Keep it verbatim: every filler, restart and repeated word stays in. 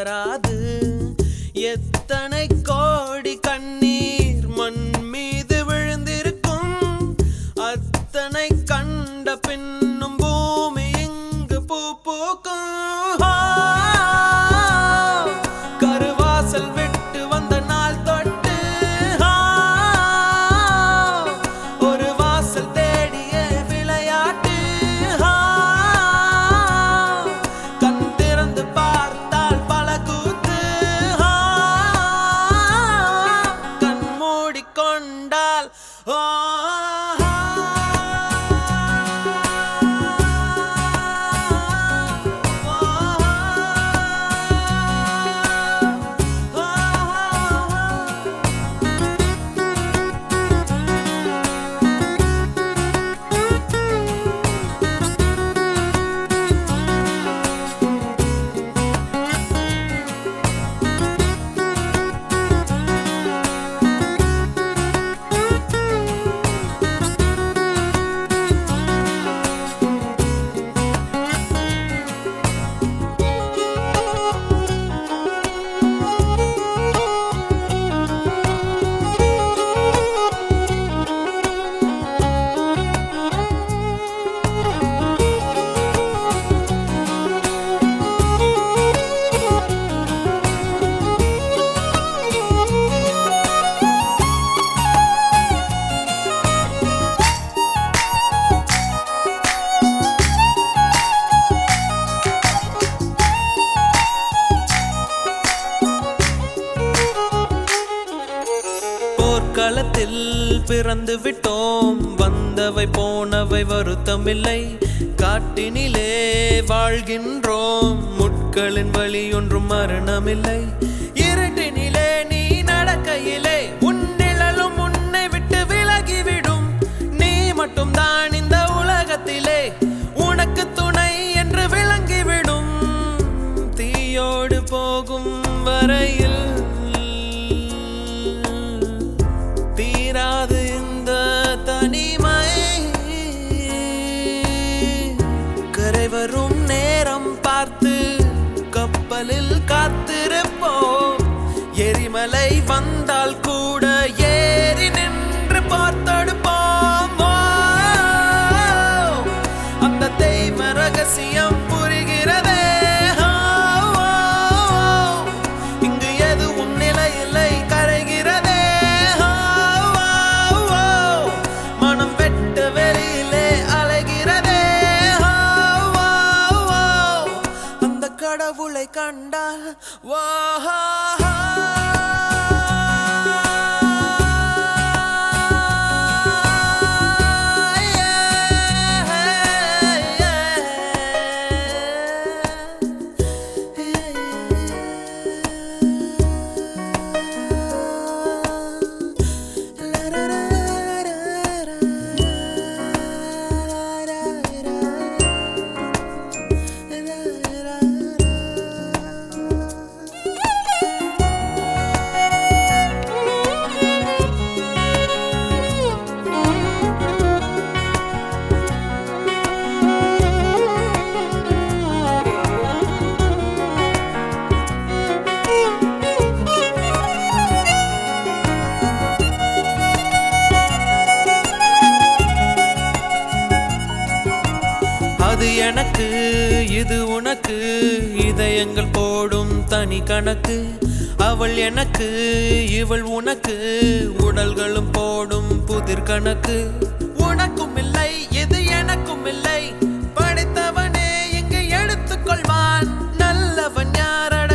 வராது. எத்தனை கோடி கண்ணீர் மண் மீது விழுந்திருக்கும். அத்தனை கண்ட பின்னும் பூமி இங்கு பூ பூக்கும். கருவாசல் விட்டு வந்த நாள் தொட்டு ஒரு வாசல் தேடிய விளையாட்டு. கண் திறந்து பார்த்தால் பல கூத்து. கண் மூடிக்கொண்டால் களத்தில் பிறந்து விட்டோம். வந்தவை போனவை வருத்தமில்லை. காட்டினிலே வாழ்கின்றோம். முட்களின் வழி ஒன்றும் மரணமில்லை. இருட்டினிலே நீ நடக்கையிலே உன் நிழலும் உன்னை விட்டு விலகிவிடும். நீ மட்டும் தான் இந்த உலகத்திலே உனக்கு துணை என்று விளங்கிவிடும். தீயோடு போகும் வரையில் தீராது இந்த தனிமை. கரை வரும் நேரம் பார்த்து கப்பலில் காத்திருப்போம். எரிமலை வந்தால் கூட ஏறி நின்று பார்த்தெடுப்போம். அந்த தெய்வ ரகசியம் புரிகிறதே. இங்கு எதுவும் நிலையில்லை, கரைகிறதே. கடவுளை கண்டால் வாஹா அது எனக்கு இது உனக்கு. இதயங்கள் போடும் தனி கணக்கு. அவள் எனக்கு இவள் உனக்கு. உடல்களும் போடும் புதிர் கணக்கு. உனக்கும் இல்லை இது எனக்கும் இல்லை. படைத்தவனே இங்கு எடுத்துக்கொள்வான். நல்லவன் யார